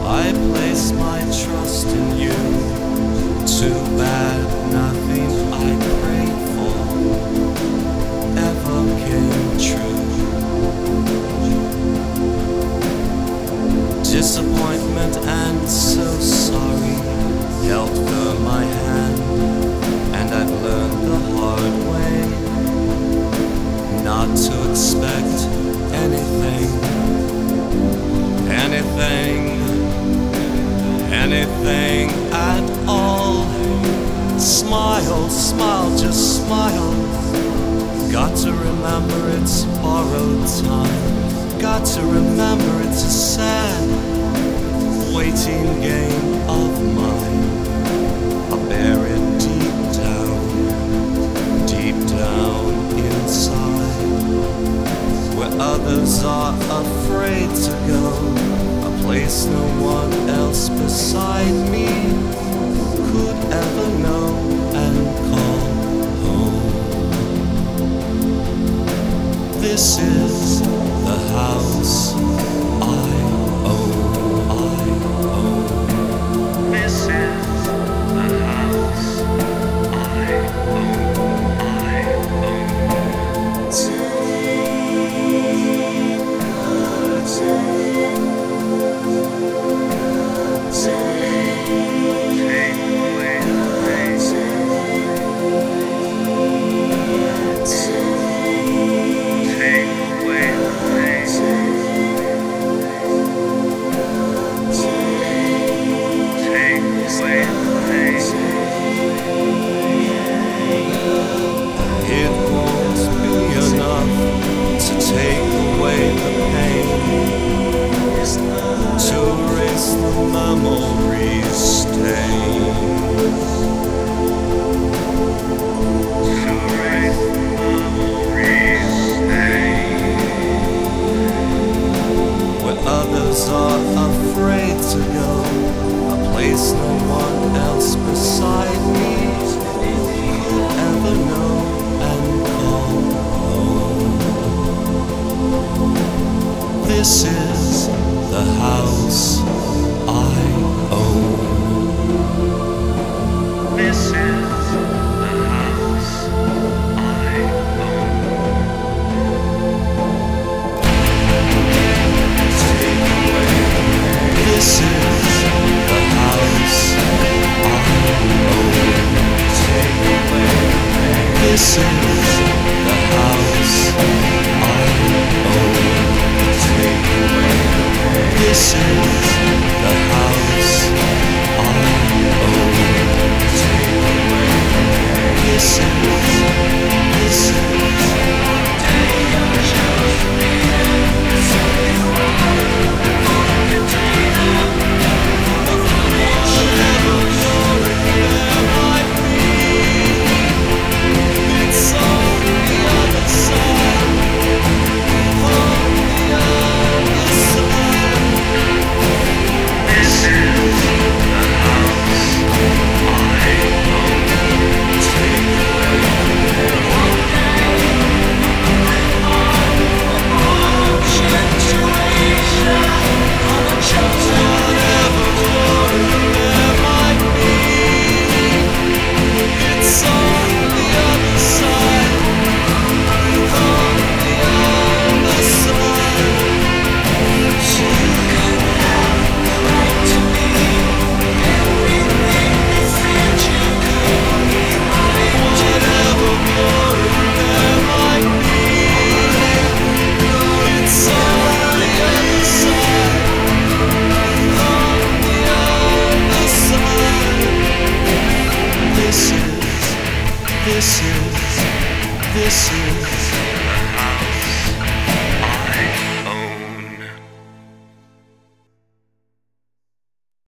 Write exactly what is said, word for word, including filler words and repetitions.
I place my trust in you. Too bad nothing I prayed for ever came true. Disappointment and so sorry held firm my hand, and I've learned the hard way not to expect anything, anything, anything at all. Smile, smile, just smile. Got to remember it's borrowed time. Got to remember it's a sad waiting game of mine. I'll bear it deep down, deep down inside, where others are afraid to go, a place no one else beside me could ever know and call home. This is the house I own. This is the house I own, I own. Take away the pain. Take away the pain. It won't be enough to take away the pain, to erase the memories stain, to erase the memories stain, where others are afraid to go, a place no one else beside me could ever know and call home. This is the house I own. This is the house I own. Take away. This is the house I own. Take away. This is the house I own. Take away. This is the house I own. Take away. This is, this is. This is, this is